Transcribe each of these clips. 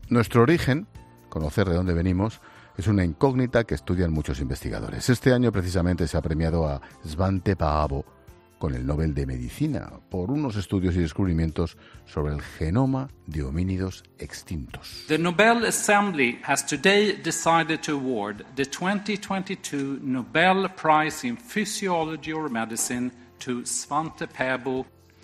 Nuestro origen, conocer de dónde venimos, es una incógnita que estudian muchos investigadores. Este año precisamente se ha premiado a Svante Pääbo con el Nobel de Medicina por unos estudios y descubrimientos sobre el genoma de homínidos extintos. The Nobel Assembly has today decided to award the 2022 Nobel Prize in Physiology or Medicine to Svante Pääbo.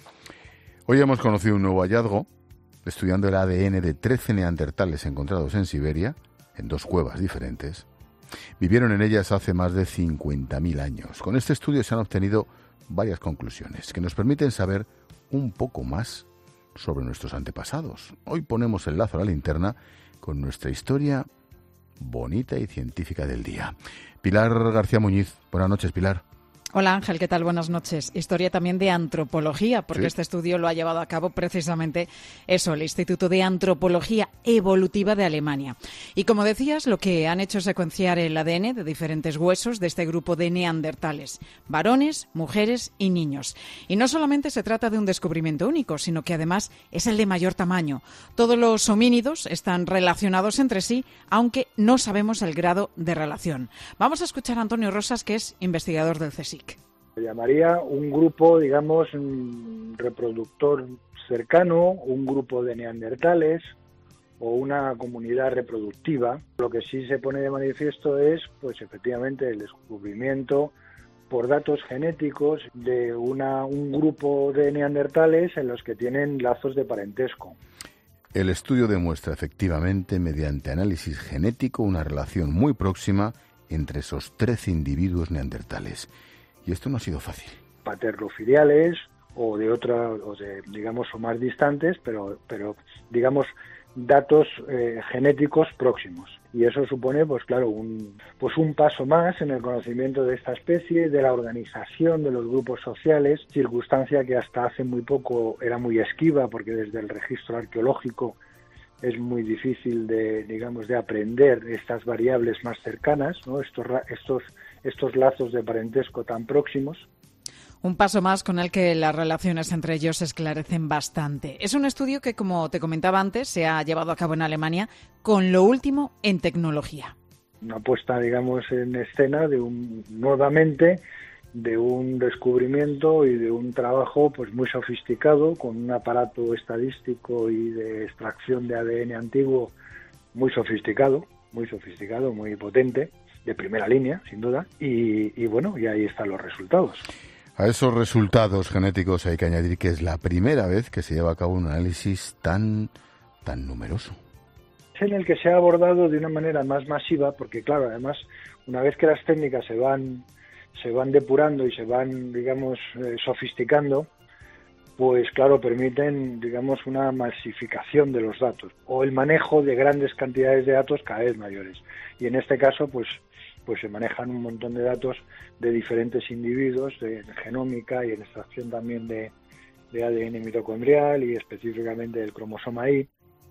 Hoy hemos conocido un nuevo hallazgo, estudiando el ADN de 13 neandertales encontrados en Siberia, en 2 cuevas diferentes. Vivieron en ellas hace más de 50.000 años. Con este estudio se han obtenido varias conclusiones que nos permiten saber un poco más sobre nuestros antepasados. Hoy ponemos el lazo a la linterna con nuestra historia bonita y científica del día. Pilar García Muñiz. Buenas noches, Pilar. Hola Ángel, ¿qué tal? Buenas noches. Historia también de antropología, porque Sí. Este estudio lo ha llevado a cabo precisamente el Instituto de Antropología Evolutiva de Alemania. Y como decías, lo que han hecho es secuenciar el ADN de diferentes huesos de este grupo de neandertales, varones, mujeres y niños. Y no solamente se trata de un descubrimiento único, sino que además es el de mayor tamaño. Todos los homínidos están relacionados entre sí, aunque no sabemos el grado de relación. Vamos a escuchar a Antonio Rosas, que es investigador del CSIC. Se llamaría un grupo, digamos, reproductor cercano, un grupo de neandertales o una comunidad reproductiva. Lo que sí se pone de manifiesto es, pues efectivamente, el descubrimiento por datos genéticos de un grupo de neandertales en los que tienen lazos de parentesco. El estudio demuestra efectivamente, mediante análisis genético, una relación muy próxima entre esos 13 individuos neandertales. Y esto no ha sido fácil. Paterno-filiales o de otra, digamos, o más distantes, pero digamos, datos genéticos próximos. Y eso supone, pues claro, un paso más en el conocimiento de esta especie, de la organización de los grupos sociales, circunstancia que hasta hace muy poco era muy esquiva, porque desde el registro arqueológico es muy difícil de aprender estas variables más cercanas, ¿no? Estos lazos de parentesco tan próximos. Un paso más con el que las relaciones entre ellos se esclarecen bastante. Es un estudio que, como te comentaba antes, se ha llevado a cabo en Alemania con lo último en tecnología. Una puesta, digamos, en escena nuevamente de un descubrimiento y de un trabajo pues muy sofisticado, con un aparato estadístico y de extracción de ADN antiguo muy sofisticado, muy potente, de primera línea, sin duda, y bueno, y ahí están los resultados. A esos resultados genéticos hay que añadir que es la primera vez que se lleva a cabo un análisis tan numeroso. Es en el que se ha abordado de una manera más masiva, porque claro, además, una vez que las técnicas se van depurando y se van, digamos, sofisticando, pues claro, permiten, digamos, una masificación de los datos o el manejo de grandes cantidades de datos cada vez mayores. Y en este caso, pues se manejan un montón de datos de diferentes individuos, de genómica y en extracción también de ADN mitocondrial y específicamente del cromosoma Y.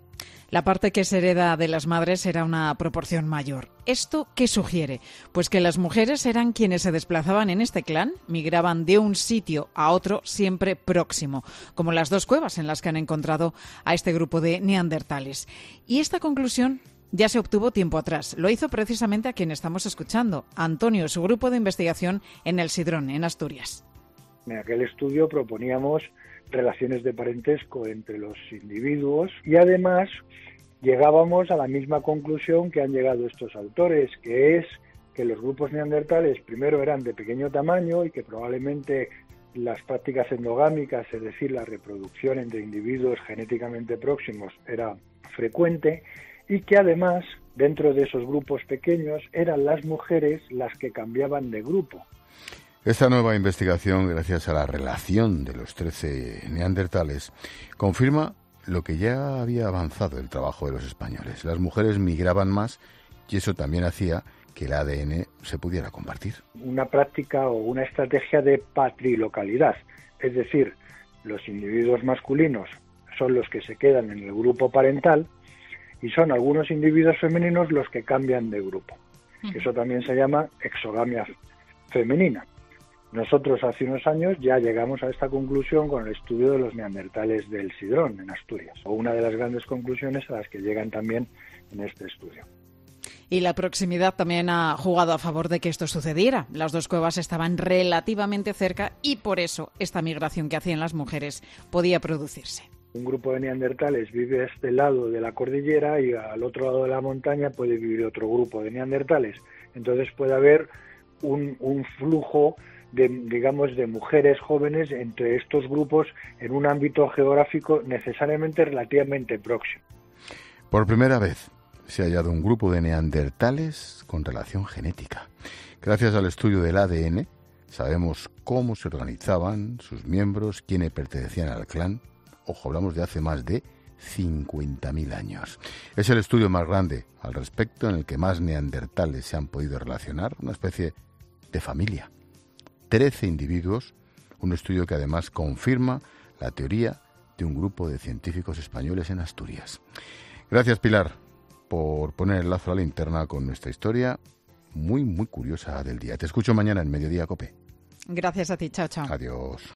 La parte que se hereda de las madres era una proporción mayor. ¿Esto qué sugiere? Pues que las mujeres eran quienes se desplazaban en este clan, migraban de un sitio a otro siempre próximo, como las 2 cuevas en las que han encontrado a este grupo de neandertales. Y esta conclusión ya se obtuvo tiempo atrás. Lo hizo precisamente a quien estamos escuchando, Antonio, su grupo de investigación en El Sidrón, en Asturias. En aquel estudio proponíamos relaciones de parentesco entre los individuos y además llegábamos a la misma conclusión que han llegado estos autores, que es que los grupos neandertales primero eran de pequeño tamaño y que probablemente las prácticas endogámicas, es decir, la reproducción entre individuos genéticamente próximos, era frecuente y que además dentro de esos grupos pequeños eran las mujeres las que cambiaban de grupo. Esta nueva investigación, gracias a la relación de los 13 neandertales, confirma lo que ya había avanzado el trabajo de los españoles. Las mujeres migraban más y eso también hacía que el ADN se pudiera compartir. Una práctica o una estrategia de patrilocalidad, es decir, los individuos masculinos son los que se quedan en el grupo parental y son algunos individuos femeninos los que cambian de grupo. Eso también se llama exogamia femenina. Nosotros hace unos años ya llegamos a esta conclusión con el estudio de los neandertales del Sidrón, en Asturias, o una de las grandes conclusiones a las que llegan también en este estudio. Y la proximidad también ha jugado a favor de que esto sucediera. Las dos cuevas estaban relativamente cerca y por eso esta migración que hacían las mujeres podía producirse. Un grupo de neandertales vive a este lado de la cordillera y al otro lado de la montaña puede vivir otro grupo de neandertales. Entonces puede haber un flujo de mujeres jóvenes entre estos grupos en un ámbito geográfico necesariamente relativamente próximo. Por primera vez se ha hallado un grupo de neandertales con relación genética. Gracias al estudio del ADN sabemos cómo se organizaban sus miembros, quiénes pertenecían al clan. Ojo, hablamos de hace más de 50.000 años. Es el estudio más grande al respecto en el que más neandertales se han podido relacionar, una especie de familia. 13 individuos, un estudio que además confirma la teoría de un grupo de científicos españoles en Asturias. Gracias, Pilar, por poner el lazo a la linterna con nuestra historia muy, muy curiosa del día. Te escucho mañana en Mediodía COPE. Gracias a ti, chao, chao. Adiós.